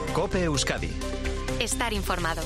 COPE Euskadi. Estar informado.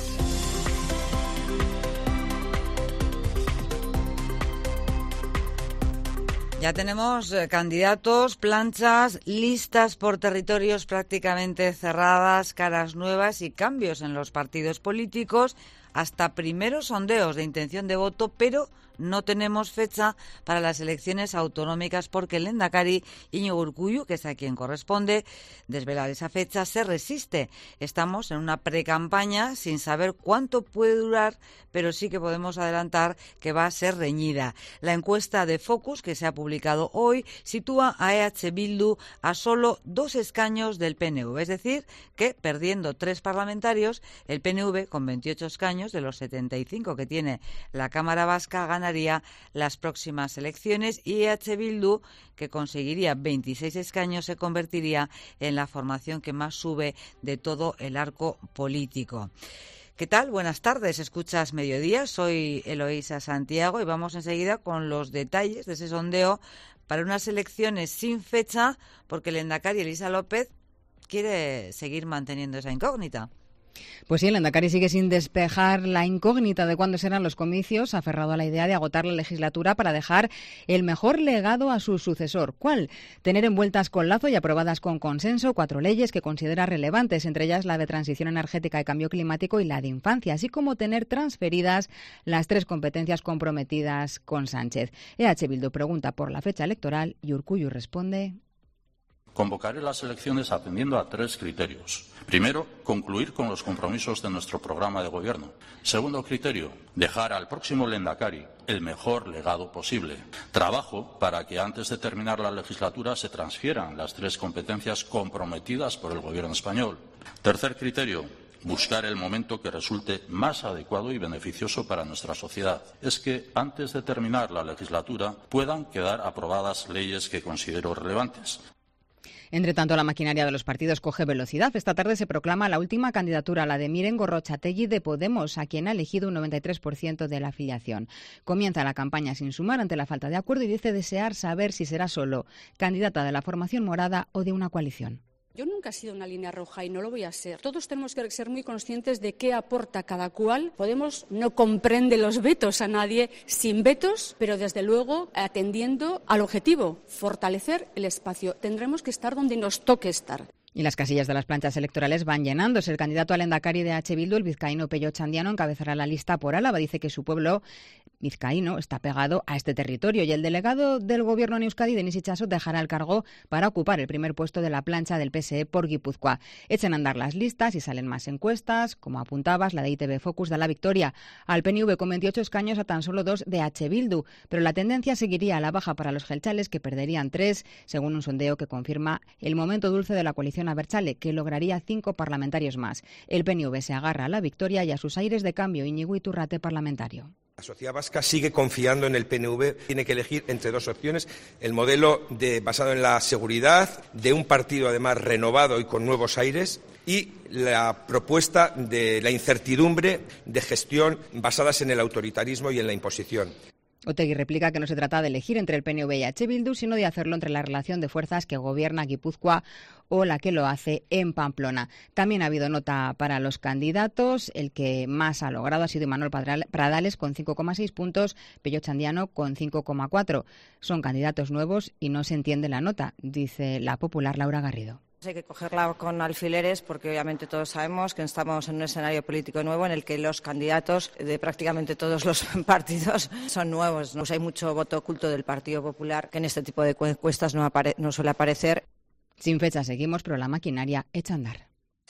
Ya tenemos candidatos, planchas, listas por territorios prácticamente cerradas, caras nuevas y cambios en los partidos políticos, hasta primeros sondeos de intención de voto, pero no tenemos fecha para las elecciones autonómicas porque el lehendakari Iñigo Urkullu, que es a quien corresponde desvelar esa fecha, se resiste. Estamos en una precampaña sin saber cuánto puede durar, pero sí que podemos adelantar que va a ser reñida. La encuesta de Focus, que se ha publicado hoy, sitúa a EH Bildu a solo 2 escaños del PNV, es decir, que perdiendo 3 parlamentarios, el PNV, con 28 escaños de los 75 que tiene la Cámara Vasca, ganaría las próximas elecciones, y EH Bildu, que conseguiría 26 escaños, se convertiría en la formación que más sube de todo el arco político. ¿Qué tal? Buenas tardes, escuchas Mediodía, soy Eloísa Santiago y vamos enseguida con los detalles de ese sondeo para unas elecciones sin fecha, porque el lehendakari Elisa López quiere seguir manteniendo esa incógnita. Pues sí, el lehendakari sigue sin despejar la incógnita de cuándo serán los comicios, aferrado a la idea de agotar la legislatura para dejar el mejor legado a su sucesor. ¿Cuál? Tener envueltas con lazo y aprobadas con consenso 4 leyes que considera relevantes, entre ellas la de transición energética y cambio climático y la de infancia, así como tener transferidas las 3 competencias comprometidas con Sánchez. EH Bildu pregunta por la fecha electoral y Urkullu responde: convocaré las elecciones atendiendo a 3 criterios. Primero, concluir con los compromisos de nuestro programa de gobierno. Segundo criterio, dejar al próximo lehendakari el mejor legado posible. Trabajo para que antes de terminar la legislatura se transfieran las 3 competencias comprometidas por el gobierno español. Tercer criterio, buscar el momento que resulte más adecuado y beneficioso para nuestra sociedad. Es que antes de terminar la legislatura puedan quedar aprobadas leyes que considero relevantes. Entre tanto, la maquinaria de los partidos coge velocidad. Esta tarde se proclama la última candidatura, la de Miren Gorrotxategi de Podemos, a quien ha elegido un 93% de la afiliación. Comienza la campaña sin sumar ante la falta de acuerdo y dice desear saber si será solo candidata de la formación morada o de una coalición. Yo nunca he sido una línea roja y no lo voy a ser. Todos tenemos que ser muy conscientes de qué aporta cada cual. Podemos no comprende los vetos a nadie sin vetos, pero desde luego atendiendo al objetivo, fortalecer el espacio. Tendremos que estar donde nos toque estar. Y las casillas de las planchas electorales van llenándose. El candidato al lehendakari de EH Bildu, el vizcaíno Pello Txandiano, encabezará la lista por Álava. Dice que su pueblo vizcaíno está pegado a este territorio. Y el delegado del gobierno en Euskadi, Denis Itxaso, dejará el cargo para ocupar el primer puesto de la plancha del PSE por Guipúzcoa. Echen a andar las listas y salen más encuestas. Como apuntabas, la de ITV Focus da la victoria al PNV con 28 escaños a tan solo 2 de EH Bildu. Pero la tendencia seguiría a la baja para los jeltzales, que perderían 3, según un sondeo que confirma el momento dulce de la coalición Abertzale, que lograría 5 parlamentarios más. El PNV se agarra a la victoria y a sus aires de cambio. Íñigo Iturrate, parlamentario. La sociedad vasca sigue confiando en el PNV. Tiene que elegir entre 2 opciones: el modelo basado en la seguridad, de un partido además renovado y con nuevos aires, y la propuesta de la incertidumbre de gestión basadas en el autoritarismo y en la imposición. Otegi replica que no se trata de elegir entre el PNV y EH Bildu, sino de hacerlo entre la relación de fuerzas que gobierna Guipúzcoa o la que lo hace en Pamplona. También ha habido nota para los candidatos. El que más ha logrado ha sido Imanol Pradales con 5,6 puntos, Pello Txandiano con 5,4. Son candidatos nuevos y no se entiende la nota, dice la popular Laura Garrido. Hay que cogerla con alfileres porque obviamente todos sabemos que estamos en un escenario político nuevo en el que los candidatos de prácticamente todos los partidos son nuevos. Pues hay mucho voto oculto del Partido Popular que en este tipo de encuestas no suele aparecer. Sin fecha seguimos, pero la maquinaria echa a andar.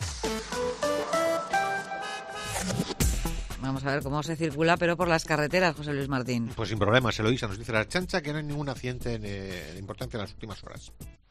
Vamos a ver cómo se circula, pero por las carreteras, José Luis Martín. Pues sin problemas, Eloísa. Nos dice la Chancha que no hay ningún accidente de importancia en las últimas horas.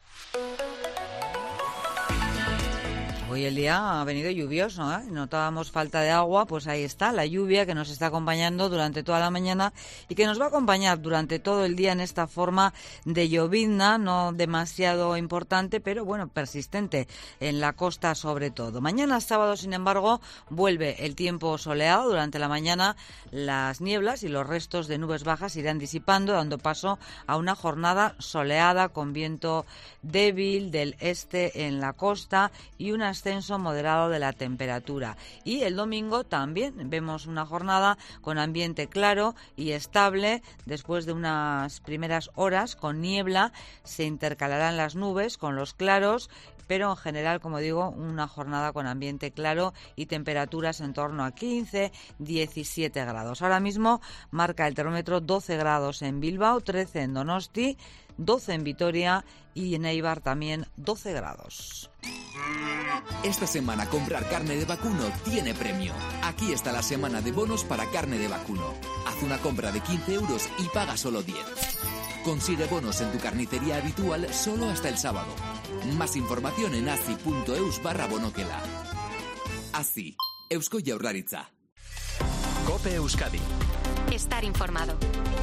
Hoy el día ha venido lluvioso, ¿eh? Notábamos falta de agua, pues ahí está la lluvia que nos está acompañando durante toda la mañana y que nos va a acompañar durante todo el día en esta forma de llovizna, no demasiado importante, pero bueno, persistente en la costa sobre todo. Mañana sábado, sin embargo, vuelve el tiempo soleado. Durante la mañana las nieblas y los restos de nubes bajas irán disipando, dando paso a una jornada soleada con viento débil del este en la costa y unas ascenso moderado de la temperatura. Y el domingo también vemos una jornada con ambiente claro y estable. Después de unas primeras horas con niebla, se intercalarán las nubes con los claros, pero en general, como digo, una jornada con ambiente claro y temperaturas en torno a 15, 17 grados. Ahora mismo marca el termómetro 12 grados en Bilbao, 13 en Donosti, 12 en Vitoria y en Eibar también 12 grados. Esta semana comprar carne de vacuno tiene premio. Aquí está la semana de bonos para carne de vacuno. Haz una compra de 15 euros y paga solo 10. Consigue bonos en tu carnicería habitual solo hasta el sábado. Más información en azi.eus/bonokela. Azi, Eusko Jaurlaritza. COPE Euskadi. Estar informado.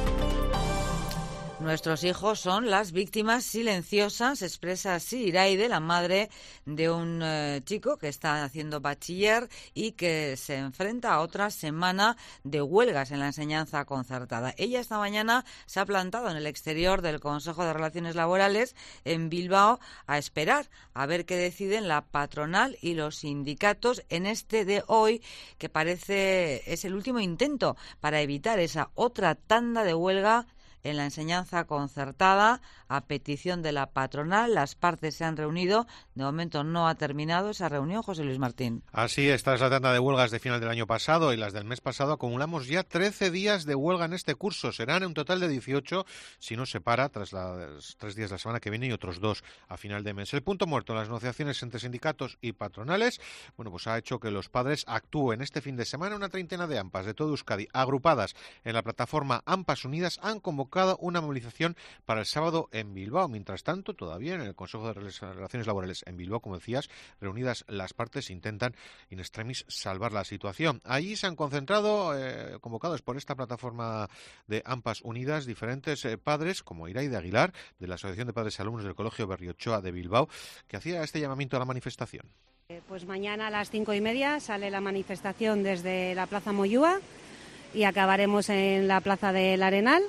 Nuestros hijos son las víctimas silenciosas, expresa así Iraide, la madre de un chico que está haciendo bachiller y que se enfrenta a otra semana de huelgas en la enseñanza concertada. Ella esta mañana se ha plantado en el exterior del Consejo de Relaciones Laborales en Bilbao a esperar a ver qué deciden la patronal y los sindicatos en este de hoy, que parece es el último intento para evitar esa otra tanda de huelga en la enseñanza concertada. A petición de la patronal, las partes se han reunido. De momento no ha terminado esa reunión, José Luis Martín. Así, esta es la tanda de huelgas de final del año pasado y las del mes pasado. Acumulamos ya 13 días de huelga en este curso. Serán un total de 18 si no se para tras los 3 días de la semana que viene y otros 2 a final de mes. El punto muerto en las negociaciones entre sindicatos y patronales, pues ha hecho que los padres actúen este fin de semana. Una treintena de AMPAs de todo Euskadi, agrupadas en la plataforma AMPAs Unidas, han convocado una movilización para el sábado en Bilbao. Mientras tanto, todavía en el Consejo de Relaciones Laborales en Bilbao, como decías, reunidas las partes intentan in extremis salvar la situación. Allí se han concentrado, convocados por esta plataforma de AMPAs Unidas, diferentes padres, como Iraide Aguilar, de la Asociación de Padres y Alumnos del Colegio Berriochoa de Bilbao, que hacía este llamamiento a la manifestación. Pues mañana a las 5:30 sale la manifestación desde la Plaza Moyúa y acabaremos en la Plaza del Arenal.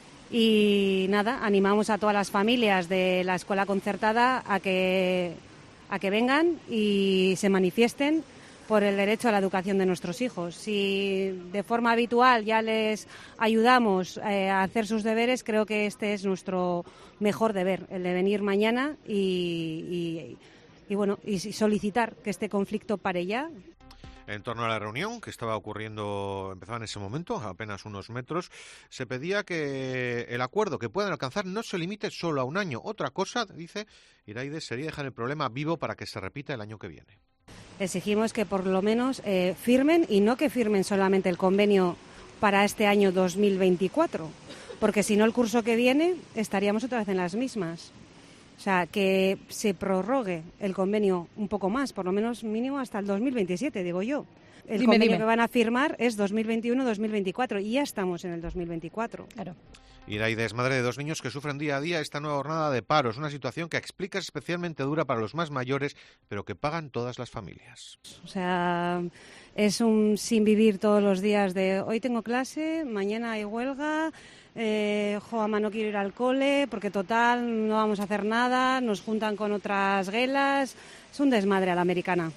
Y nada, animamos a todas las familias de la escuela concertada a que vengan y se manifiesten por el derecho a la educación de nuestros hijos. Si de forma habitual ya les ayudamos a hacer sus deberes, creo que este es nuestro mejor deber, el de venir mañana y solicitar que este conflicto pare ya. En torno a la reunión que estaba ocurriendo, empezaba en ese momento, a apenas unos metros, se pedía que el acuerdo que puedan alcanzar no se limite solo a un año. Otra cosa, dice Iraide, sería dejar el problema vivo para que se repita el año que viene. Exigimos que por lo menos firmen, y no que firmen solamente el convenio para este año 2024, porque si no el curso que viene estaríamos otra vez en las mismas. O sea, que se prorrogue el convenio un poco más, por lo menos mínimo hasta el 2027, digo yo. El convenio que van a firmar es 2021-2024 y ya estamos en el 2024. Claro. Iraide es madre de 2 niños que sufren día a día esta nueva jornada de paro. Es una situación que explica es especialmente dura para los más mayores, pero que pagan todas las familias. O sea, es un sin vivir todos los días de hoy tengo clase, mañana hay huelga, mamá, no quiero ir al cole porque total no vamos a hacer nada, nos juntan con otras guelas. Es un desmadre a la americana.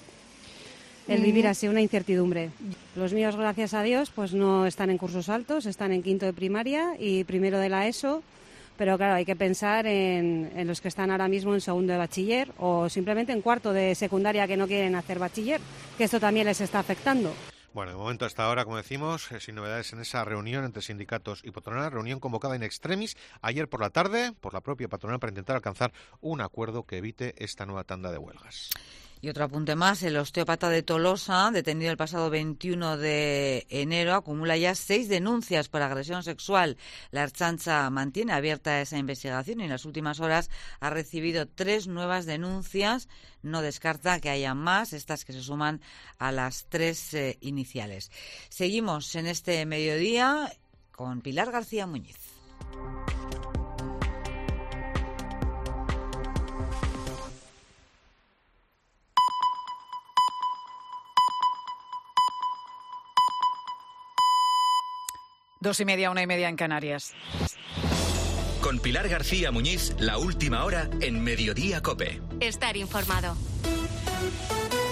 El vivir así, una incertidumbre. Los míos, gracias a Dios, pues no están en cursos altos, están en 5º de primaria y 1º de la ESO, pero claro, hay que pensar en los que están ahora mismo en 2º de bachiller o simplemente en 4º de secundaria que no quieren hacer bachiller, que esto también les está afectando. Bueno, de momento hasta ahora, como decimos, sin novedades en esa reunión entre sindicatos y patronal, reunión convocada in extremis ayer por la tarde por la propia patronal para intentar alcanzar un acuerdo que evite esta nueva tanda de huelgas. Y otro apunte más, el osteópata de Tolosa, detenido el pasado 21 de enero, acumula ya 6 denuncias por agresión sexual. La Ertzaintza mantiene abierta esa investigación y en las últimas horas ha recibido 3 nuevas denuncias. No descarta que haya más, estas que se suman a las 3 iniciales. Seguimos en este mediodía con Pilar García Muñiz. Dos y media, 1:30 en Canarias. Con Pilar García Muñiz, la última hora en Mediodía COPE. Estar informado.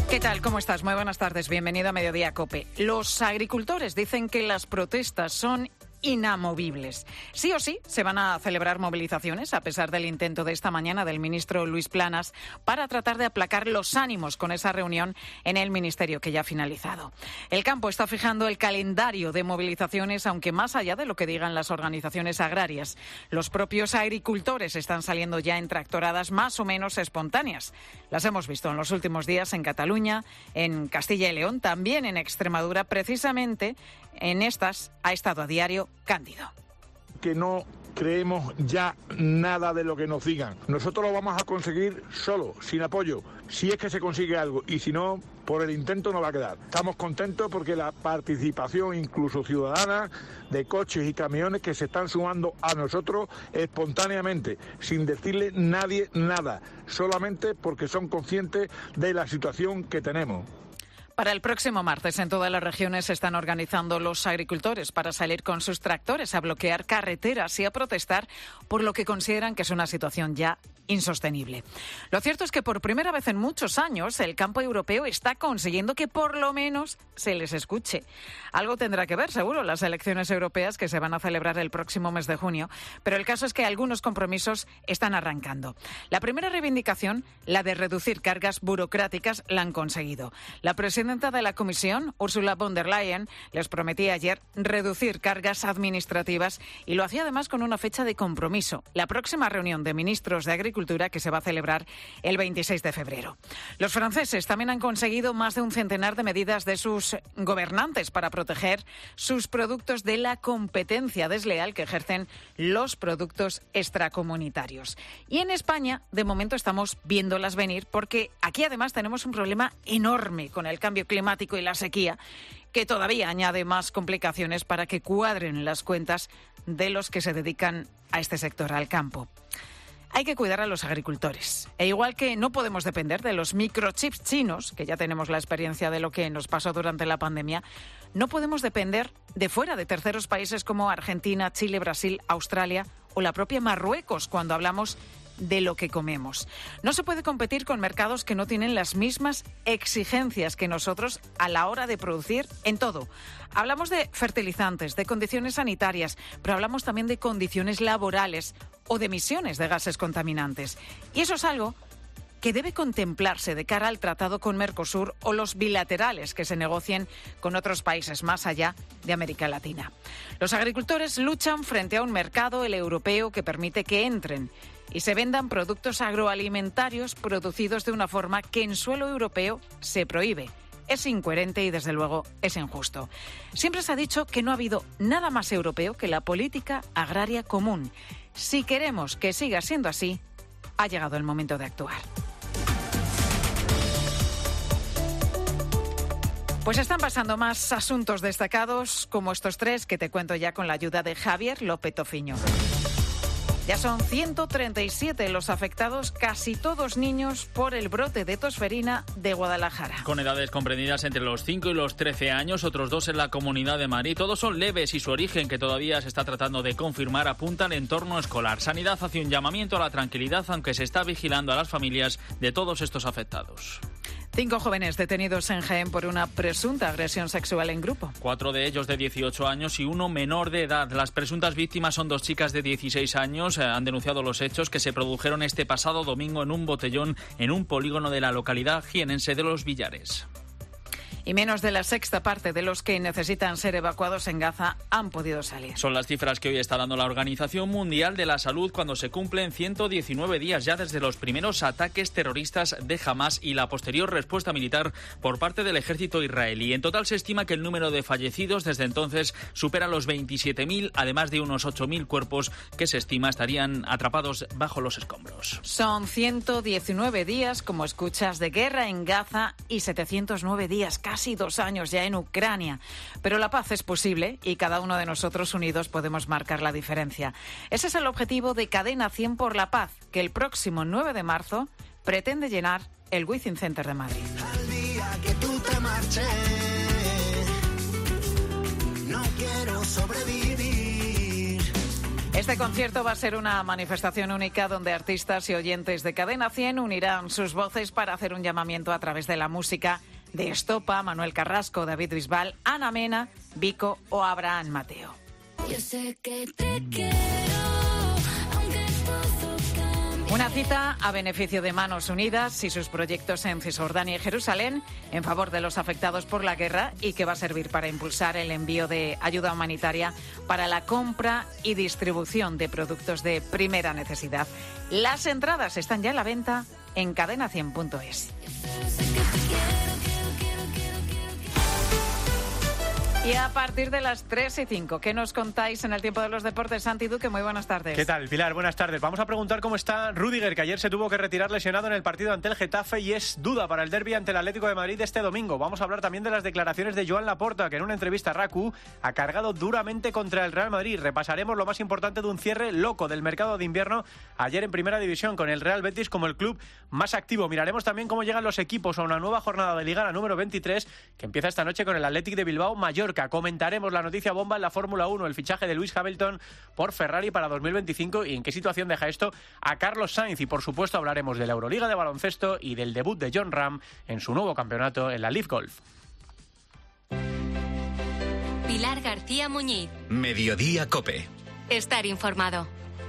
¿Qué tal? ¿Cómo estás? Muy buenas tardes. Bienvenido a Mediodía COPE. Los agricultores dicen que las protestas son inamovibles. Sí o sí se van a celebrar movilizaciones, a pesar del intento de esta mañana del ministro Luis Planas para tratar de aplacar los ánimos con esa reunión en el ministerio que ya ha finalizado. El campo está fijando el calendario de movilizaciones, aunque más allá de lo que digan las organizaciones agrarias. Los propios agricultores están saliendo ya en tractoradas más o menos espontáneas. Las hemos visto en los últimos días en Cataluña, en Castilla y León, también en Extremadura. Precisamente en estas ha estado a diario Cándido. Que no creemos ya nada de lo que nos digan. Nosotros lo vamos a conseguir solo, sin apoyo, si es que se consigue algo, y si no, por el intento no va a quedar. Estamos contentos porque la participación, incluso ciudadana, de coches y camiones que se están sumando a nosotros espontáneamente, sin decirle nadie nada, solamente porque son conscientes de la situación que tenemos. Para el próximo martes en todas las regiones se están organizando los agricultores para salir con sus tractores a bloquear carreteras y a protestar por lo que consideran que es una situación ya insostenible. Lo cierto es que por primera vez en muchos años el campo europeo está consiguiendo que por lo menos se les escuche. Algo tendrá que ver, seguro, las elecciones europeas que se van a celebrar el próximo mes de junio, pero el caso es que algunos compromisos están arrancando. La primera reivindicación, la de reducir cargas burocráticas, la han conseguido. La presidenta de la Comisión, Ursula von der Leyen, les prometía ayer reducir cargas administrativas y lo hacía además con una fecha de compromiso, la próxima reunión de ministros de Agricultura que se va a celebrar el 26 de febrero. Los franceses también han conseguido más de un centenar de medidas de sus gobernantes para proteger sus productos de la competencia desleal que ejercen los productos extracomunitarios. Y en España, de momento, estamos viéndolas venir porque aquí además tenemos un problema enorme con el cambio climático y la sequía, que todavía añade más complicaciones para que cuadren las cuentas de los que se dedican a este sector, al campo. Hay que cuidar a los agricultores. E igual que no podemos depender de los microchips chinos, que ya tenemos la experiencia de lo que nos pasó durante la pandemia, no podemos depender de fuera, de terceros países como Argentina, Chile, Brasil, Australia o la propia Marruecos cuando hablamos de lo que comemos. No se puede competir con mercados que no tienen las mismas exigencias que nosotros a la hora de producir en todo. Hablamos de fertilizantes, de condiciones sanitarias, pero hablamos también de condiciones laborales o de emisiones de gases contaminantes. Y eso es algo que debe contemplarse de cara al tratado con Mercosur o los bilaterales que se negocien con otros países más allá de América Latina. Los agricultores luchan frente a un mercado, el europeo, que permite que entren y se vendan productos agroalimentarios producidos de una forma que en suelo europeo se prohíbe. Es incoherente y, desde luego, es injusto. Siempre se ha dicho que no ha habido nada más europeo que la política agraria común. Si queremos que siga siendo así, ha llegado el momento de actuar. Pues están pasando más asuntos destacados como estos tres que te cuento ya con la ayuda de Javier López Tofiño. Ya son 137 los afectados, casi todos niños, por el brote de tosferina de Guadalajara. Con edades comprendidas entre los 5 y los 13 años, otros 2 en la Comunidad de Madrid. Todos son leves y su origen, que todavía se está tratando de confirmar, apunta al entorno escolar. Sanidad hace un llamamiento a la tranquilidad, aunque se está vigilando a las familias de todos estos afectados. 5 jóvenes detenidos en Jaén por una presunta agresión sexual en grupo. 4 de ellos de 18 años y 1 menor de edad. Las presuntas víctimas son 2 chicas de 16 años. Han denunciado los hechos que se produjeron este pasado domingo en un botellón en un polígono de la localidad jienense de Los Villares. Y menos de la sexta parte de los que necesitan ser evacuados en Gaza han podido salir. Son las cifras que hoy está dando la Organización Mundial de la Salud cuando se cumplen 119 días ya desde los primeros ataques terroristas de Hamás y la posterior respuesta militar por parte del ejército israelí. En total se estima que el número de fallecidos desde entonces supera los 27.000, además de unos 8.000 cuerpos que se estima estarían atrapados bajo los escombros. Son 119 días, como escuchas, de guerra en Gaza y 709 días, casi 2 años ya en Ucrania. Pero la paz es posible y cada uno de nosotros unidos podemos marcar la diferencia. Ese es el objetivo de Cadena 100 por la Paz, que el próximo 9 de marzo pretende llenar el Wizzing Center de Madrid. Al día que tú te marches, no quiero sobrevivir. Este concierto va a ser una manifestación única donde artistas y oyentes de Cadena 100 unirán sus voces para hacer un llamamiento a través de la música de Estopa, Manuel Carrasco, David Bisbal, Ana Mena, Vico o Abraham Mateo. Yo sé que te quiero. Una cita a beneficio de Manos Unidas y sus proyectos en Cisjordania y Jerusalén en favor de los afectados por la guerra y que va a servir para impulsar el envío de ayuda humanitaria para la compra y distribución de productos de primera necesidad. Las entradas están ya a la venta en cadena100.es. Y a partir de las 3:05, ¿qué nos contáis en el tiempo de los deportes? Santi Duque, muy buenas tardes. ¿Qué tal, Pilar? Buenas tardes. Vamos a preguntar cómo está Rüdiger, que ayer se tuvo que retirar lesionado en el partido ante el Getafe y es duda para el derbi ante el Atlético de Madrid este domingo. Vamos a hablar también de las declaraciones de Joan Laporta, que en una entrevista a RACU ha cargado duramente contra el Real Madrid. Repasaremos lo más importante de un cierre loco del mercado de invierno ayer en Primera División, con el Real Betis como el club más activo. Miraremos también cómo llegan los equipos a una nueva jornada de Liga, la número 23, que empieza esta noche con el Athletic de Bilbao Mallorca. Comentaremos la noticia bomba en la Fórmula 1, el fichaje de Lewis Hamilton por Ferrari para 2025 y en qué situación deja esto a Carlos Sainz. Y por supuesto hablaremos de la Euroliga de baloncesto y del debut de Jon Rahm en su nuevo campeonato en la Leaf Golf. Pilar García Muñiz. Mediodía COPE. Estar informado.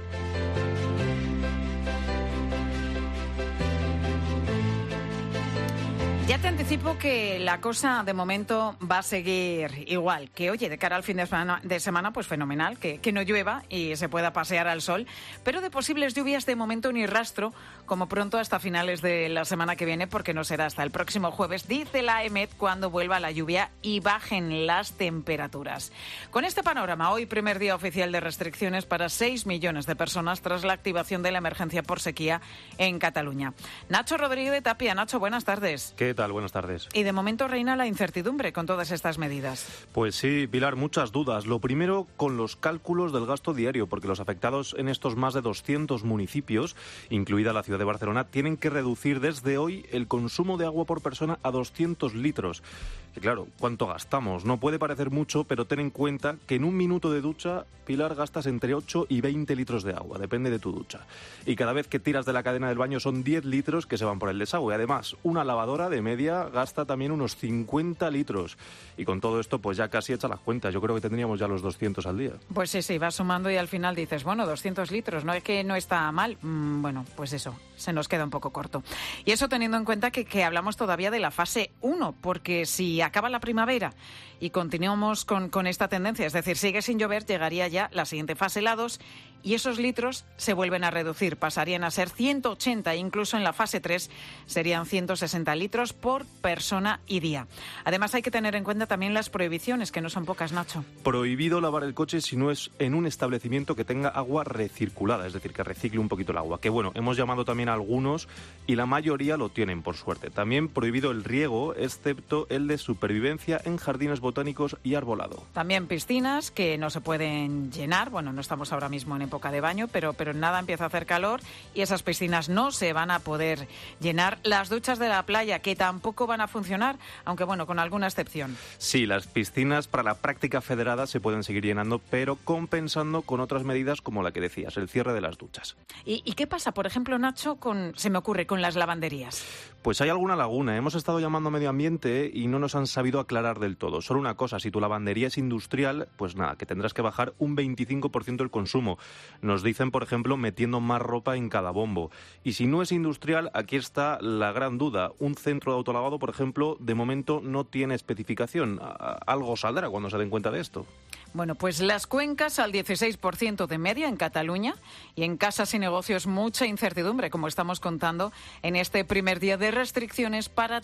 Ya te anticipo que la cosa de momento va a seguir igual, que oye, de cara al fin de semana pues fenomenal, que no llueva y se pueda pasear al sol, pero de posibles lluvias de momento ni rastro, como pronto hasta finales de la semana que viene, porque no será hasta el próximo jueves, dice la EMET, cuando vuelva la lluvia y bajen las temperaturas. Con este panorama, hoy primer día oficial de restricciones para 6 millones de personas tras la activación de la emergencia por sequía en Cataluña. Nacho Rodríguez de Tapia. Nacho, buenas tardes. ¿Qué tal? Buenas tardes. Y de momento reina la incertidumbre con todas estas medidas. Pues sí, Pilar, muchas dudas. Lo primero con los cálculos del gasto diario, porque los afectados en estos más de 200 municipios, incluida la ciudad de Barcelona, tienen que reducir desde hoy el consumo de agua por persona a 200 litros. Y claro, ¿cuánto gastamos? No puede parecer mucho, pero ten en cuenta que en un minuto de ducha, Pilar, gastas entre 8 y 20 litros de agua, depende de tu ducha. Y cada vez que tiras de la cadena del baño son 10 litros que se van por el desagüe. Además, una lavadora de media gasta también unos 50 litros. Y con todo esto, pues ya casi hecha las cuentas. Yo creo que tendríamos ya los 200 al día. Pues sí, vas sumando y al final dices, bueno, 200 litros, no es que no está mal. Bueno, pues eso, se nos queda un poco corto. Y eso teniendo en cuenta que hablamos todavía de la fase 1, porque si acaba la primavera y continuamos con esta tendencia, es decir, sigue sin llover, llegaría ya la siguiente fase, la 2, y esos litros se vuelven a reducir, pasarían a ser 180, incluso en la fase 3 serían 160 litros por persona y día. Además hay que tener en cuenta también las prohibiciones, que no son pocas, Nacho. Prohibido lavar el coche si no es en un establecimiento que tenga agua recirculada, es decir, que recicle un poquito el agua, que bueno, hemos llamado también a algunos y la mayoría lo tienen, por suerte. También prohibido el riego, excepto el de supervivencia en jardines botánicos y arbolado. También piscinas que no se pueden llenar, bueno, no estamos ahora mismo en época de baño, pero nada, empieza a hacer calor y esas piscinas no se van a poder llenar. Las duchas de la playa, que tampoco van a funcionar, aunque bueno, con alguna excepción. Sí, las piscinas para la práctica federada se pueden seguir llenando, pero compensando con otras medidas como la que decías, el cierre de las duchas. ¿Y qué pasa, por ejemplo, Nacho, se me ocurre, con las lavanderías? Pues hay alguna laguna. Hemos estado llamando a Medio Ambiente y no nos han sabido aclarar del todo. Solo una cosa, si tu lavandería es industrial, pues nada, que tendrás que bajar un 25% el consumo. Nos dicen, por ejemplo, metiendo más ropa en cada bombo. Y si no es industrial, aquí está la gran duda. Un centro de autolavado, por ejemplo, de momento no tiene especificación. Algo saldrá cuando se den cuenta de esto. Bueno, pues las cuencas al 16% de media en Cataluña y en casas y negocios mucha incertidumbre, como estamos contando en este primer día de restricciones para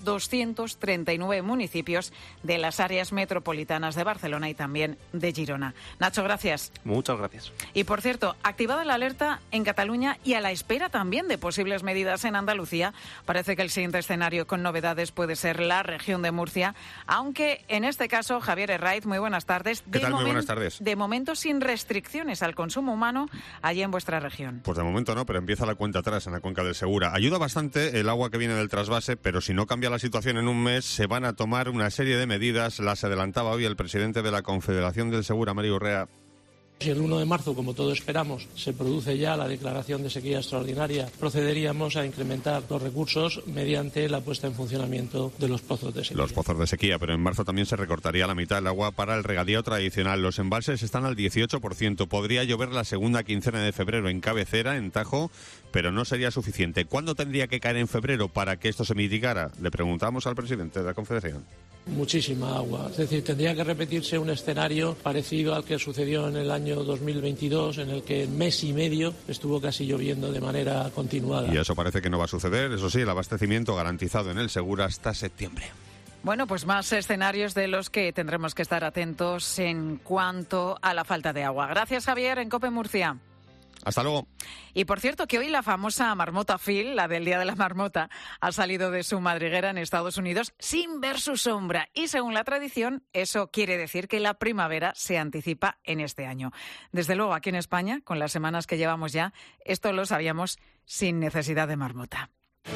239 municipios de las áreas metropolitanas de Barcelona y también de Girona. Nacho, gracias. Muchas gracias. Y por cierto, activada la alerta en Cataluña y a la espera también de posibles medidas en Andalucía, parece que el siguiente escenario con novedades puede ser la región de Murcia, aunque en este caso, Javier Herraiz, muy buenas tardes. ¿Qué tal? Muy buenas tardes. De momento sin restricciones al consumo humano allí en vuestra región. Pues de momento no, pero empieza la cuenta atrás en la cuenca del Segura. Ayuda bastante el agua que viene del trasvase, pero si no cambia la situación en un mes, se van a tomar una serie de medidas. Las adelantaba hoy el presidente de la Confederación del Segura, Mario Urrea. Si el 1 de marzo, como todos esperamos, se produce ya la declaración de sequía extraordinaria, procederíamos a incrementar los recursos mediante la puesta en funcionamiento de los pozos de sequía. Los pozos de sequía, pero en marzo también se recortaría la mitad del agua para el regadío tradicional. Los embalses están al 18%. Podría llover la segunda quincena de febrero en Cabecera, en Tajo, pero no sería suficiente. ¿Cuándo tendría que caer en febrero para que esto se mitigara? Le preguntamos al presidente de la Confederación. Muchísima agua. Es decir, tendría que repetirse un escenario parecido al que sucedió en el año 2022, en el que en mes y medio estuvo casi lloviendo de manera continuada. Y eso parece que no va a suceder. Eso sí, el abastecimiento garantizado en el Segura hasta septiembre. Bueno, pues más escenarios de los que tendremos que estar atentos en cuanto a la falta de agua. Gracias, Javier, en COPE Murcia. Hasta luego. Y por cierto que hoy la famosa marmota Phil, la del Día de la Marmota, ha salido de su madriguera en Estados Unidos sin ver su sombra. Y según la tradición, eso quiere decir que la primavera se anticipa en este año. Desde luego, aquí en España, con las semanas que llevamos ya, esto lo sabíamos sin necesidad de marmota.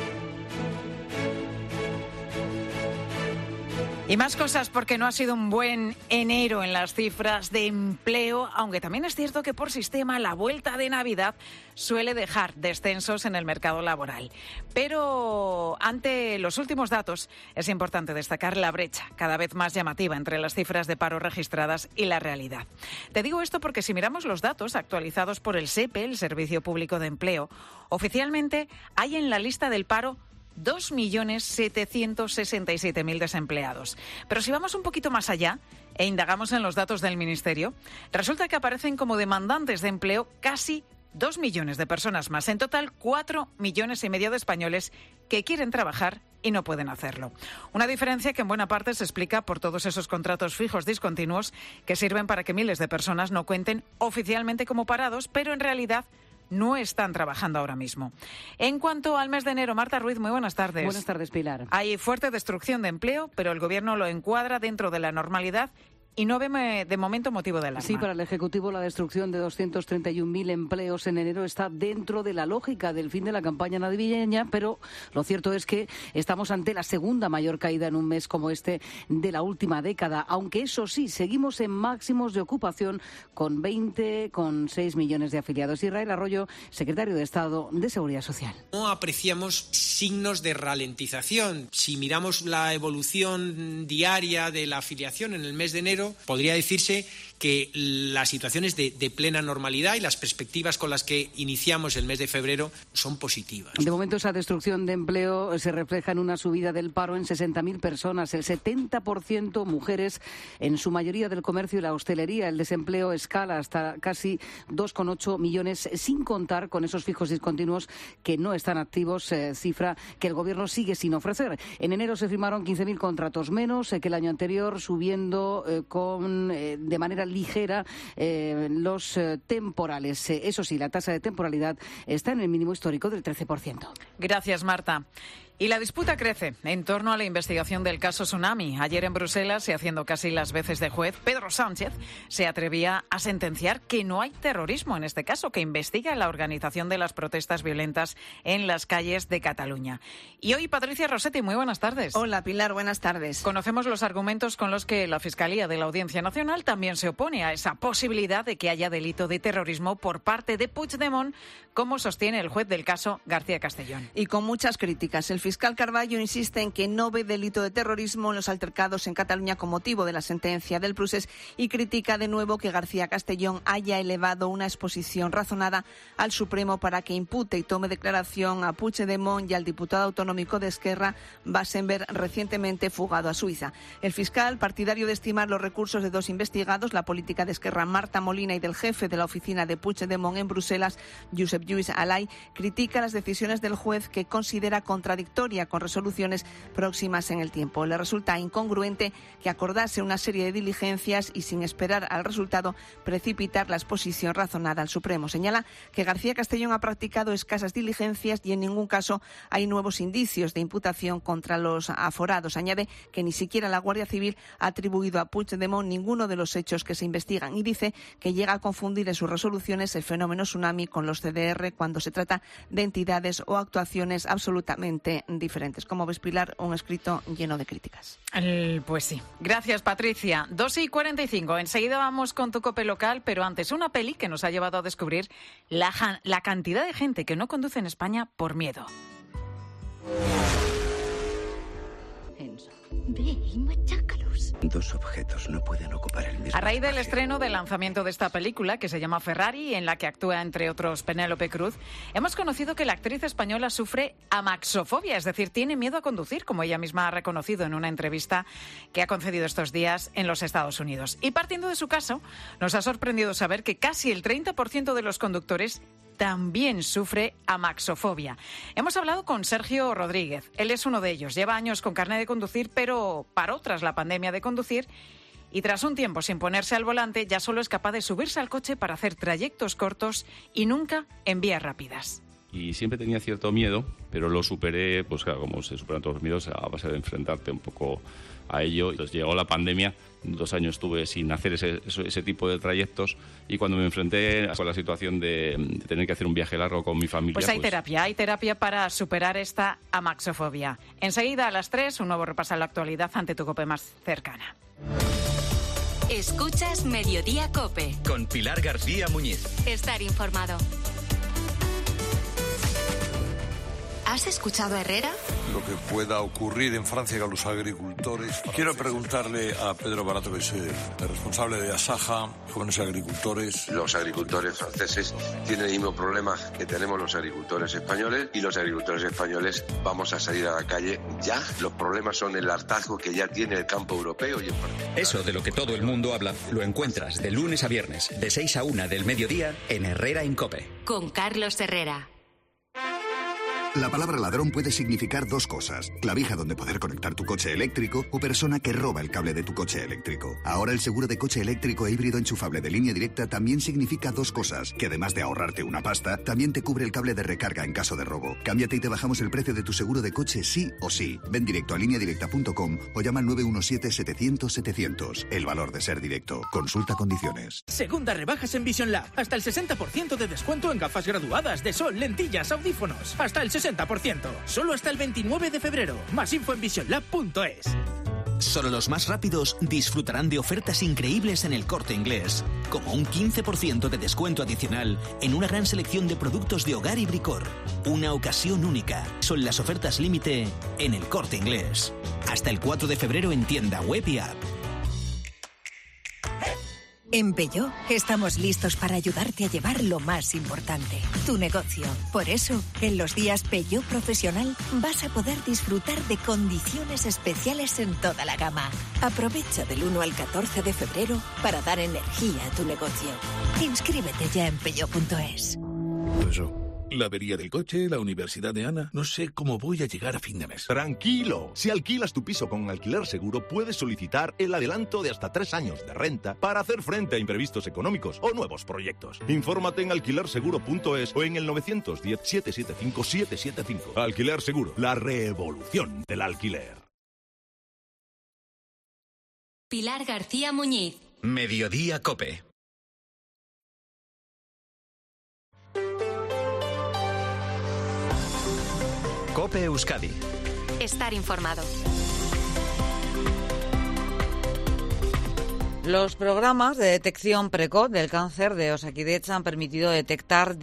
Y más cosas porque no ha sido un buen enero en las cifras de empleo, aunque también es cierto que por sistema la vuelta de Navidad suele dejar descensos en el mercado laboral. Pero ante los últimos datos es importante destacar la brecha cada vez más llamativa entre las cifras de paro registradas y la realidad. Te digo esto porque si miramos los datos actualizados por el SEPE, el Servicio Público de Empleo, oficialmente hay en la lista del paro 2.767.000 desempleados. Pero si vamos un poquito más allá e indagamos en los datos del Ministerio, resulta que aparecen como demandantes de empleo casi 2 millones de personas más. En total, 4,5 millones de españoles que quieren trabajar y no pueden hacerlo. Una diferencia que en buena parte se explica por todos esos contratos fijos discontinuos que sirven para que miles de personas no cuenten oficialmente como parados, pero en realidad no están trabajando ahora mismo. En cuanto al mes de enero, Marta Ruiz, muy buenas tardes. Buenas tardes, Pilar. Hay fuerte destrucción de empleo, pero el Gobierno lo encuadra dentro de la normalidad y no ve de momento motivo de alarma. Sí, para el Ejecutivo la destrucción de 231.000 empleos en enero está dentro de la lógica del fin de la campaña navideña, pero lo cierto es que estamos ante la segunda mayor caída en un mes como este de la última década, aunque eso sí, seguimos en máximos de ocupación con 20,6 millones de afiliados. Israel Arroyo, secretario de Estado de Seguridad Social. No apreciamos signos de ralentización. Si miramos la evolución diaria de la afiliación en el mes de enero, podría decirse que la situación es de plena normalidad y las perspectivas con las que iniciamos el mes de febrero son positivas. De momento esa destrucción de empleo se refleja en una subida del paro en 60.000 personas, el 70% mujeres, en su mayoría del comercio y la hostelería. El desempleo escala hasta casi 2,8 millones, sin contar con esos fijos discontinuos que no están activos, cifra que el Gobierno sigue sin ofrecer. En enero se firmaron 15.000 contratos menos que el año anterior, subiendo de manera ligera los temporales. Eso sí, la tasa de temporalidad está en el mínimo histórico del 13%. Gracias, Marta. Y la disputa crece en torno a la investigación del caso Tsunami. Ayer en Bruselas, y haciendo casi las veces de juez, Pedro Sánchez se atrevía a sentenciar que no hay terrorismo en este caso, que investiga la organización de las protestas violentas en las calles de Cataluña. Y hoy, Patricia Rossetti, muy buenas tardes. Hola, Pilar, buenas tardes. Conocemos los argumentos con los que la Fiscalía de la Audiencia Nacional también se opone a esa posibilidad de que haya delito de terrorismo por parte de Puigdemont, como sostiene el juez del caso, García Castellón. Y con muchas críticas. El fiscal Carballo insiste en que no ve delito de terrorismo en los altercados en Cataluña con motivo de la sentencia del Procés y critica de nuevo que García Castellón haya elevado una exposición razonada al Supremo para que impute y tome declaración a Puigdemont y al diputado autonómico de Esquerra, Basenberg, recientemente fugado a Suiza. El fiscal, partidario de estimar los recursos de dos investigados, la política de Esquerra Marta Molina y del jefe de la oficina de Puigdemont en Bruselas, Josep Lluís Alay, critica las decisiones del juez que considera contradictoria con resoluciones próximas en el tiempo. Le resulta incongruente que acordase una serie de diligencias y, sin esperar al resultado, precipitar la exposición razonada al Supremo. Señala que García Castellón ha practicado escasas diligencias y en ningún caso hay nuevos indicios de imputación contra los aforados. Añade que ni siquiera la Guardia Civil ha atribuido a Puigdemont ninguno de los hechos que se investigan y dice que llega a confundir en sus resoluciones el fenómeno Tsunami con los CDR cuando se trata de entidades o actuaciones absolutamente totalmente diferentes. Como ves, Pilar, un escrito lleno de críticas. Pues sí. Gracias, Patricia. 2:45. Enseguida vamos con tu COPE local, pero antes una peli que nos ha llevado a descubrir la cantidad de gente que no conduce en España por miedo. Dos objetos no pueden ocupar el mismo A raíz del espacio. estreno del lanzamiento de esta película, que se llama Ferrari, en la que actúa, entre otros, Penélope Cruz, hemos conocido que la actriz española sufre amaxofobia, es decir, tiene miedo a conducir, como ella misma ha reconocido en una entrevista que ha concedido estos días en los Estados Unidos. Y partiendo de su caso, nos ha sorprendido saber que casi el 30% de los conductores también sufre amaxofobia. Hemos hablado con Sergio Rodríguez. Él es uno de ellos. Lleva años con carnet de conducir, pero paró tras la pandemia de conducir y tras un tiempo sin ponerse al volante ya solo es capaz de subirse al coche para hacer trayectos cortos y nunca en vías rápidas. Y siempre tenía cierto miedo, pero lo superé, pues claro, como se superan todos los miedos, a base de enfrentarte un poco a ello. Entonces llegó la pandemia, 2 años estuve sin hacer ese tipo de trayectos, y cuando me enfrenté con la situación de tener que hacer un viaje largo con mi familia... Pues hay terapia para superar esta amaxofobia. Enseguida a las 3, un nuevo repaso a la actualidad ante tu COPE más cercana. Escuchas Mediodía COPE. Con Pilar García Muñiz. Estar informado. ¿Has escuchado a Herrera? Lo que pueda ocurrir en Francia con los agricultores. Quiero preguntarle a Pedro Barato, que es el responsable de Asaja, jóvenes agricultores. Los agricultores franceses tienen el mismo problema que tenemos los agricultores españoles, y los agricultores españoles vamos a salir a la calle ya. Los problemas son el hartazgo que ya tiene el campo europeo y en particular. Eso de lo que todo el mundo habla lo encuentras de lunes a viernes, de 6 a 1 del mediodía en Herrera en COPE. Con Carlos Herrera. La palabra ladrón puede significar 2 cosas: clavija donde poder conectar tu coche eléctrico, o persona que roba el cable de tu coche eléctrico. Ahora el seguro de coche eléctrico e híbrido enchufable de Línea Directa también significa 2 cosas: que además de ahorrarte una pasta, también te cubre el cable de recarga en caso de robo. Cámbiate y te bajamos el precio de tu seguro de coche sí o sí. Ven directo a lineadirecta.com o llama al 917-700-700. El valor de ser directo. Consulta condiciones. Segunda rebajas en Vision Lab. Hasta el 60% de descuento en gafas graduadas de sol, lentillas, audífonos. Hasta el 60%. Solo hasta el 29 de febrero. Más info en visionlab.es. Solo los más rápidos disfrutarán de ofertas increíbles en El Corte Inglés, como un 15% de descuento adicional en una gran selección de productos de hogar y bricor. Una ocasión única. Son las ofertas límite en El Corte Inglés. Hasta el 4 de febrero en tienda web y app. En Peugeot estamos listos para ayudarte a llevar lo más importante, tu negocio. Por eso, en los días Peugeot Profesional vas a poder disfrutar de condiciones especiales en toda la gama. Aprovecha del 1 al 14 de febrero para dar energía a tu negocio. Inscríbete ya en peugeot.es. Eso. La avería del coche, la universidad de Ana. No sé cómo voy a llegar a fin de mes. Tranquilo. Si alquilas tu piso con Alquiler Seguro, puedes solicitar el adelanto de hasta 3 años de renta para hacer frente a imprevistos económicos o nuevos proyectos. Infórmate en alquilerseguro.es o en el 910-775-775. Alquiler Seguro, la revolución del alquiler. Pilar García Muñiz. Mediodía COPE. COPE Euskadi. Estar informado. Los programas de detección precoz del cáncer de Osakidetza han permitido detectar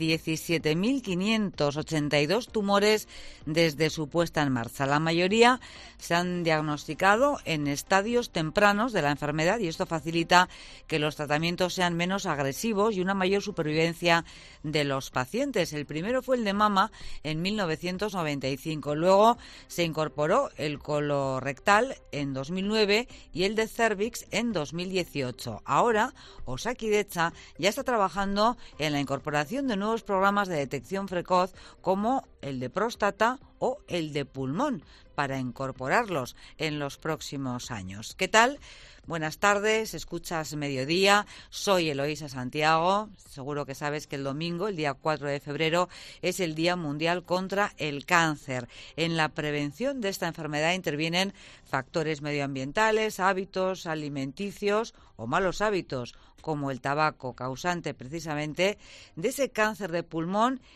17.582 tumores desde su puesta en marcha. La mayoría se han diagnosticado en estadios tempranos de la enfermedad, y esto facilita que los tratamientos sean menos agresivos y una mayor supervivencia de los pacientes. El primero fue el de mama en 1995. Luego se incorporó el colorectal en 2009 y el de cervix en 2018. Ahora, Osakidetza ya está trabajando en la incorporación de nuevos programas de detección precoz como el de próstata o el de pulmón, para incorporarlos en los próximos años. ¿Qué tal? Buenas tardes, escuchas Mediodía, soy Eloísa Santiago. Seguro que sabes que el domingo, el día 4 de febrero, es el Día Mundial contra el Cáncer. En la prevención de esta enfermedad intervienen factores medioambientales, hábitos alimenticios o malos hábitos, como el tabaco, causante precisamente de ese cáncer de pulmón,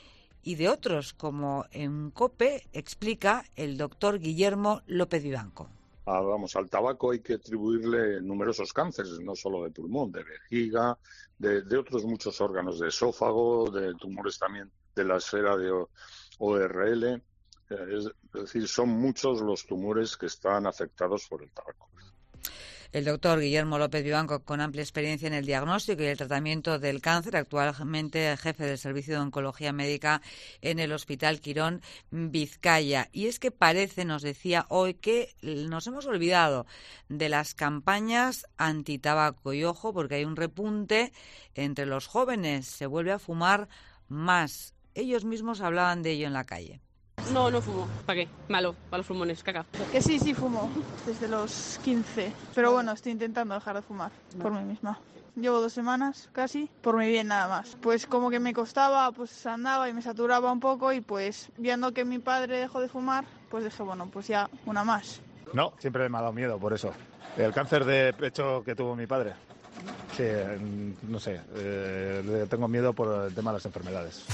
y de otros, como en COPE explica el doctor Guillermo López Vivanco. Al tabaco hay que atribuirle numerosos cánceres, no solo de pulmón, de vejiga, de otros muchos órganos, de esófago, de tumores también de la esfera de ORL. Es decir, son muchos los tumores que están afectados por el tabaco. El doctor Guillermo López Vivanco, con amplia experiencia en el diagnóstico y el tratamiento del cáncer, actualmente jefe del Servicio de Oncología Médica en el Hospital Quirón, Vizcaya. Y es que parece, nos decía hoy, que nos hemos olvidado de las campañas antitabaco. Y ojo, porque hay un repunte entre los jóvenes, se vuelve a fumar más. Ellos mismos hablaban de ello en la calle. No fumo. ¿Para qué? Malo, para los pulmones, caca. Que sí fumo, desde los 15. Pero bueno, estoy intentando dejar de fumar por mí misma. Llevo 2 semanas casi, por mi bien nada más. Pues como que me costaba, pues andaba y me saturaba un poco y pues viendo que mi padre dejó de fumar, pues dije, bueno, pues ya una más. No, siempre me ha dado miedo por eso. El cáncer de pecho que tuvo mi padre. Sí, no sé, le tengo miedo por el tema de las enfermedades.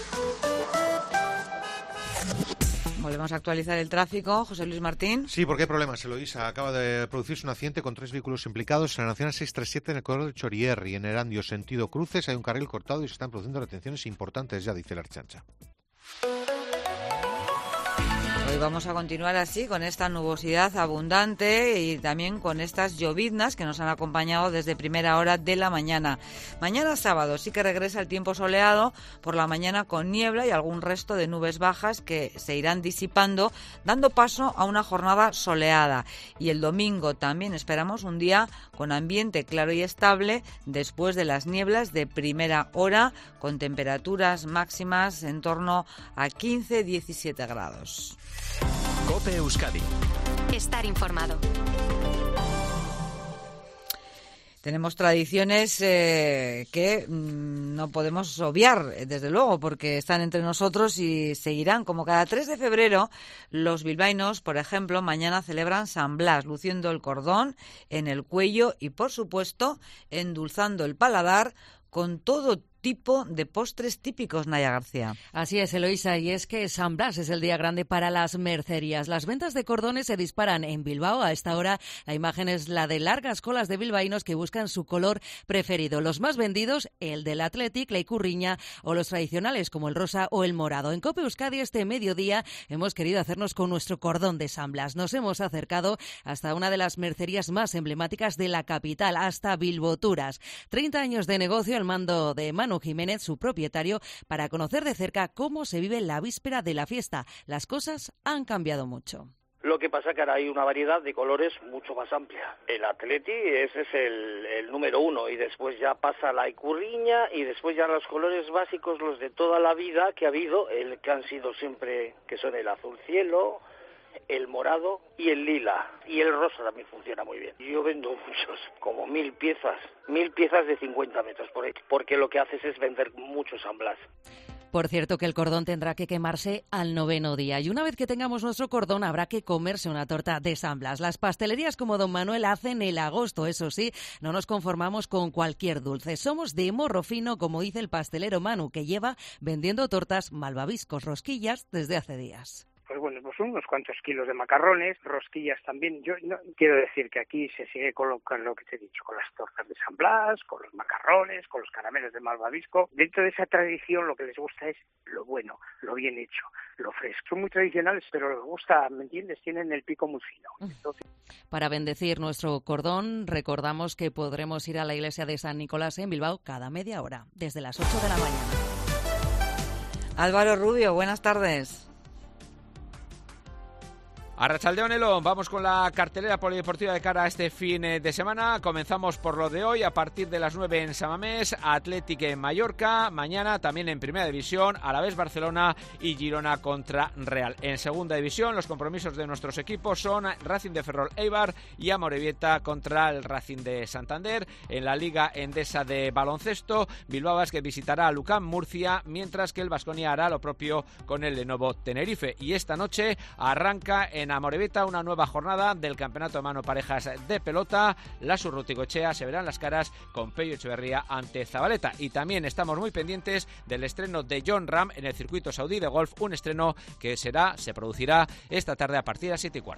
Volvemos a actualizar el tráfico. José Luis Martín. Sí, porque hay problemas, Eloísa. Acaba de producirse un accidente con 3 vehículos implicados en la Nacional 637 en el corredor de Chorierri, en Erandio, sentido cruces. Hay un carril cortado y se están produciendo retenciones importantes ya, dice la Ertzaintza. Hoy vamos a continuar así, con esta nubosidad abundante y también con estas lloviznas que nos han acompañado desde primera hora de la mañana. Mañana sábado sí que regresa el tiempo soleado, por la mañana con niebla y algún resto de nubes bajas que se irán disipando, dando paso a una jornada soleada. Y el domingo también esperamos un día con ambiente claro y estable después de las nieblas de primera hora, con temperaturas máximas en torno a 15-17 grados. COPE Euskadi. Estar informado. Tenemos tradiciones que no podemos obviar, desde luego, porque están entre nosotros y seguirán. Como cada 3 de febrero, los bilbaínos, por ejemplo, mañana celebran San Blas, luciendo el cordón en el cuello y, por supuesto, endulzando el paladar con todo tipo de postres típicos, Naya García. Así es, Eloísa, y es que San Blas es el día grande para las mercerías. Las ventas de cordones se disparan en Bilbao. A esta hora la imagen es la de largas colas de bilbaínos que buscan su color preferido. Los más vendidos, el del Athletic, la Icurriña, o los tradicionales como el rosa o el morado. En COPE Euskadi este mediodía hemos querido hacernos con nuestro cordón de San Blas. Nos hemos acercado hasta una de las mercerías más emblemáticas de la capital, hasta Bilboturas. 30 años de negocio al mando de Manu Jiménez, su propietario, para conocer de cerca cómo se vive la víspera de la fiesta. Las cosas han cambiado mucho. Lo que pasa es que ahora hay una variedad de colores mucho más amplia. El Atleti, ese es el número 1, y después ya pasa la Icurriña, y después ya los colores básicos, los de toda la vida que ha habido, el que han sido siempre, que son el azul cielo, el morado y el lila, y el rosa también funciona muy bien. Yo vendo muchos, como 1000 piezas de 50 metros por ahí, porque lo que haces es vender muchos San Blas. Por cierto, que el cordón tendrá que quemarse al 9º día. Y una vez que tengamos nuestro cordón, habrá que comerse una torta de San Blas. Las pastelerías como Don Manuel hacen el agosto. Eso sí, no nos conformamos con cualquier dulce. Somos de morro fino, como dice el pastelero Manu, que lleva vendiendo tortas, malvaviscos, rosquillas desde hace días. Pues bueno, pues unos cuantos kilos de macarrones, rosquillas también. Yo no quiero decir que aquí se sigue con lo que te he dicho, con las tortas de San Blas, con los macarrones, con los caramelos de malvavisco. Dentro de esa tradición lo que les gusta es lo bueno, lo bien hecho, lo fresco. Son muy tradicionales, pero les gusta, ¿me entiendes? Tienen el pico muy fino. Entonces... Para bendecir nuestro cordón, recordamos que podremos ir a la iglesia de San Nicolás en Bilbao cada media hora, desde las 8 de la mañana. Álvaro Rubio, buenas tardes. Arratsaldeon, Elon, vamos con la cartelera polideportiva de cara a este fin de semana. Comenzamos por lo de hoy, a partir de las 9 en Samamés, Athletic en Mallorca, mañana también en Primera División, Alavés Barcelona y Girona contra Real. En Segunda División, los compromisos de nuestros equipos son Racing de Ferrol Eibar y Amorebieta contra el Racing de Santander. En la Liga Endesa de baloncesto, Bilbao Basket visitará a Lucán Murcia, mientras que el Baskonia hará lo propio con el Lenovo Tenerife. Y esta noche arranca en en Amorebieta una nueva jornada del Campeonato de Mano Parejas de Pelota. Las Urruticoechea se verán las caras con Pello Echeverría ante Zabaleta. Y también estamos muy pendientes del estreno de Jon Rahm en el circuito saudí de golf, un estreno que se producirá esta tarde a partir de las 7:15.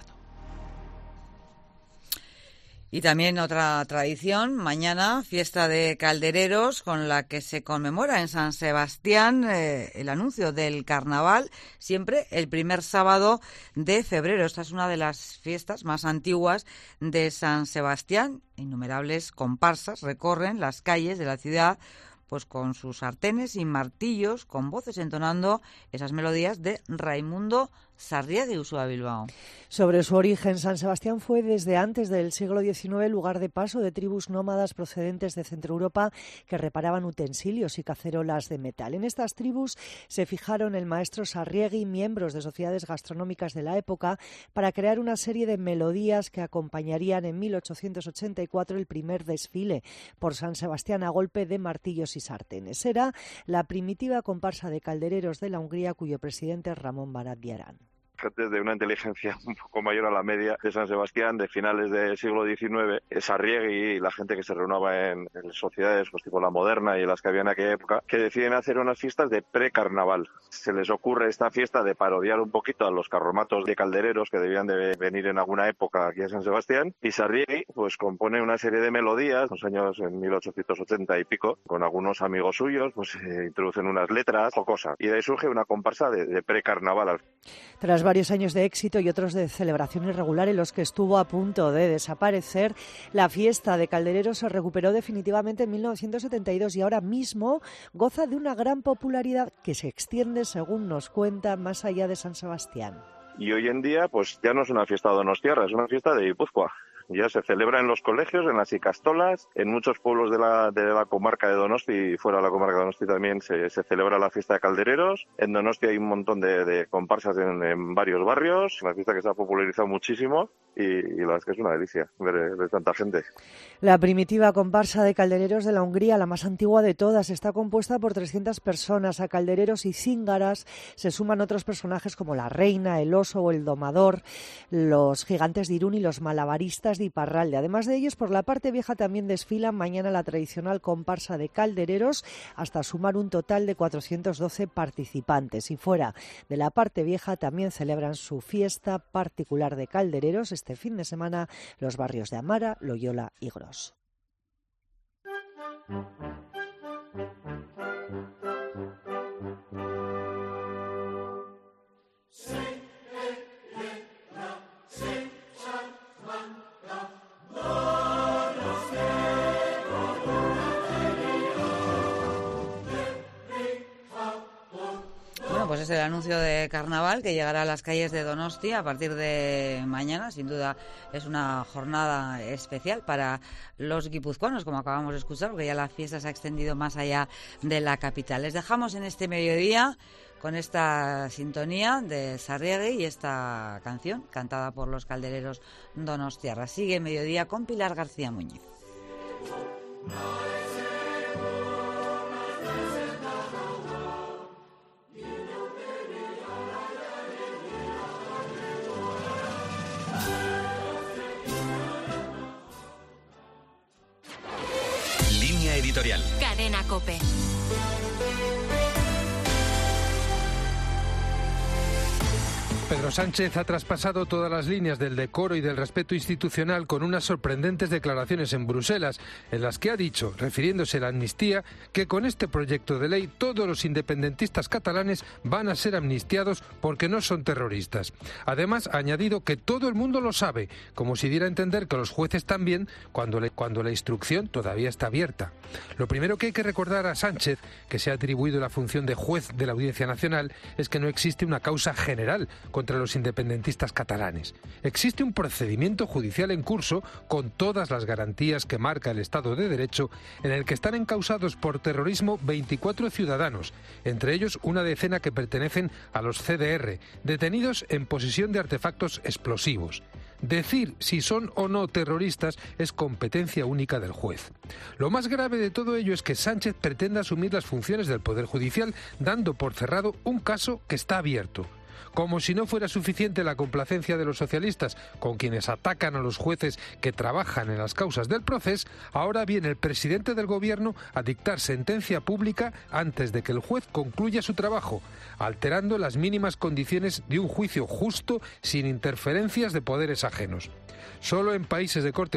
Y también otra tradición, mañana fiesta de caldereros con la que se conmemora en San Sebastián el anuncio del carnaval, siempre el primer sábado de febrero. Esta es una de las fiestas más antiguas de San Sebastián. Innumerables comparsas recorren las calles de la ciudad pues con sus sartenes y martillos, con voces entonando esas melodías de Raimundo Sarriegi, Ursúa Bilbao. Sobre su origen, San Sebastián fue desde antes del siglo XIX lugar de paso de tribus nómadas procedentes de Centroeuropa que reparaban utensilios y cacerolas de metal. En estas tribus se fijaron el maestro Sarriegi y miembros de sociedades gastronómicas de la época para crear una serie de melodías que acompañarían en 1884 el primer desfile por San Sebastián a golpe de martillos y sartenes. Era la primitiva comparsa de caldereros de la Hungría cuyo presidente es Ramón Barat Biarán. Gente de una inteligencia un poco mayor a la media de San Sebastián de finales del siglo XIX, Sarriegi y la gente que se reunaba en sociedades pues tipo la Moderna y las que había en aquella época, que deciden hacer unas fiestas de precarnaval. Se les ocurre esta fiesta de parodiar un poquito a los carromatos de caldereros que debían de venir en alguna época aquí a San Sebastián, y Sarriegi pues compone una serie de melodías, en los años en 1880 y pico, con algunos amigos suyos, pues introducen unas letras jocosas, y de ahí surge una comparsa de precarnaval. Tras varios años de éxito y otros de celebración irregular en los que estuvo a punto de desaparecer, la fiesta de caldereros se recuperó definitivamente en 1972 y ahora mismo goza de una gran popularidad que se extiende, según nos cuenta, más allá de San Sebastián. Y hoy en día pues ya no es una fiesta donostiarra, es una fiesta de Guipúzcoa. Ya se celebra en los colegios, en las icastolas, en muchos pueblos de la comarca de Donosti y fuera de la comarca de Donosti también se celebra la fiesta de caldereros. En Donosti hay un montón de comparsas en varios barrios, una fiesta que se ha popularizado muchísimo y la verdad es que es una delicia ver tanta gente. La primitiva comparsa de caldereros de la Hungría, la más antigua de todas, está compuesta por 300 personas. A caldereros y cíngaras se suman otros personajes como la reina, el oso o el domador, los gigantes de Irún y los malabaristas de Iparralde. Además de ellos, por la parte vieja también desfilan mañana la tradicional comparsa de caldereros, hasta sumar un total de 412 participantes. Y fuera de la parte vieja también celebran su fiesta particular de caldereros este fin de semana los barrios de Amara, Loyola y Gros. Pues es el anuncio de carnaval que llegará a las calles de Donosti a partir de mañana. Sin duda es una jornada especial para los guipuzcoanos, como acabamos de escuchar, porque ya la fiesta se ha extendido más allá de la capital. Les dejamos en este mediodía con esta sintonía de Sarriegi y esta canción cantada por los caldereros donostiarras. Sigue Mediodía con Pilar García Muñiz. Editorial. Cadena COPE. Pedro Sánchez ha traspasado todas las líneas del decoro y del respeto institucional con unas sorprendentes declaraciones en Bruselas, en las que ha dicho, refiriéndose a la amnistía, que con este proyecto de ley todos los independentistas catalanes van a ser amnistiados porque no son terroristas. Además, ha añadido que todo el mundo lo sabe, como si diera a entender que los jueces también, cuando la instrucción todavía está abierta. Lo primero que hay que recordar a Sánchez, que se ha atribuido la función de juez de la Audiencia Nacional, es que no existe una causa general contra los independentistas catalanes. Existe un procedimiento judicial en curso con todas las garantías que marca el Estado de Derecho, en el que están encausados por terrorismo 24 ciudadanos, entre ellos una decena que pertenecen a los CDR, detenidos en posesión de artefactos explosivos. Decir si son o no terroristas es competencia única del juez. Lo más grave de todo ello es que Sánchez pretende asumir las funciones del Poder Judicial dando por cerrado un caso que está abierto. Como si no fuera suficiente la complacencia de los socialistas con quienes atacan a los jueces que trabajan en las causas del proceso, ahora viene el presidente del gobierno a dictar sentencia pública antes de que el juez concluya su trabajo, alterando las mínimas condiciones de un juicio justo sin interferencias de poderes ajenos. Solo en países de corte